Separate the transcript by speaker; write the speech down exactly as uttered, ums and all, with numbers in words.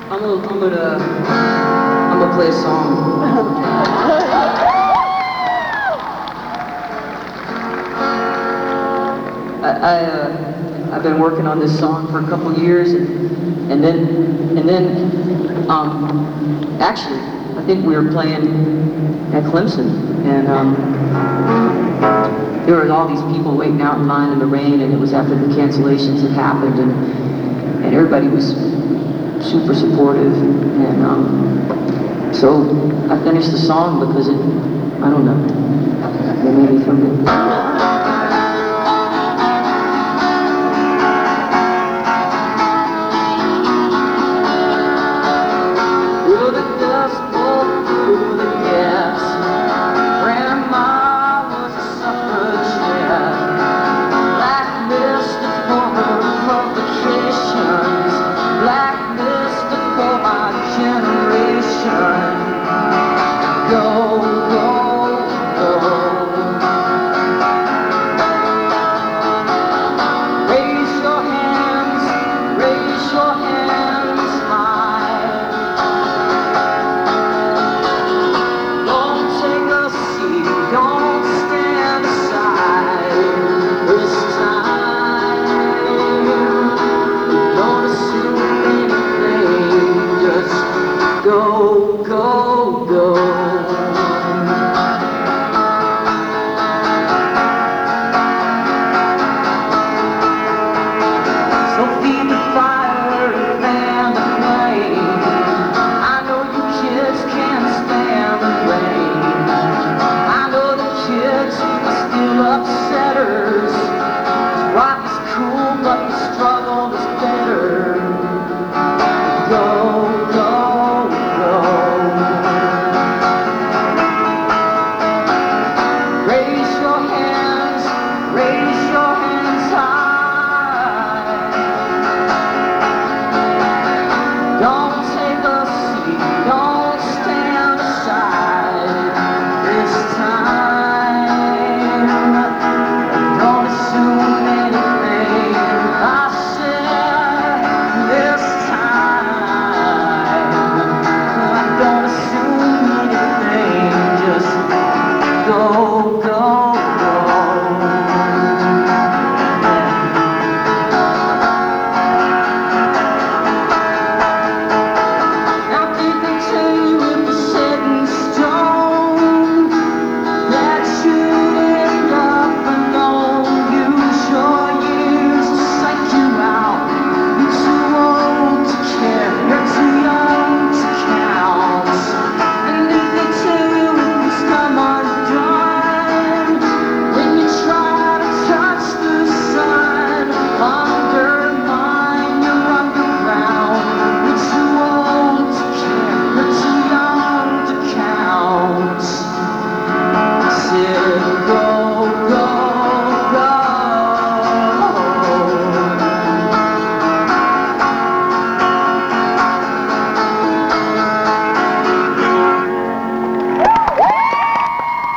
Speaker 1: I'm gonna, I'm gonna, I'm gonna play a song. I, I uh, I've been working on this song for a couple years, and, and then, and then, um, actually, I think we were playing at Clemson, and um, there were all these people waiting out in line in the rain, and it was after the cancellations had happened, and and everybody was super supportive, and um, so I finished the song because it, I don't know, it made me feel good.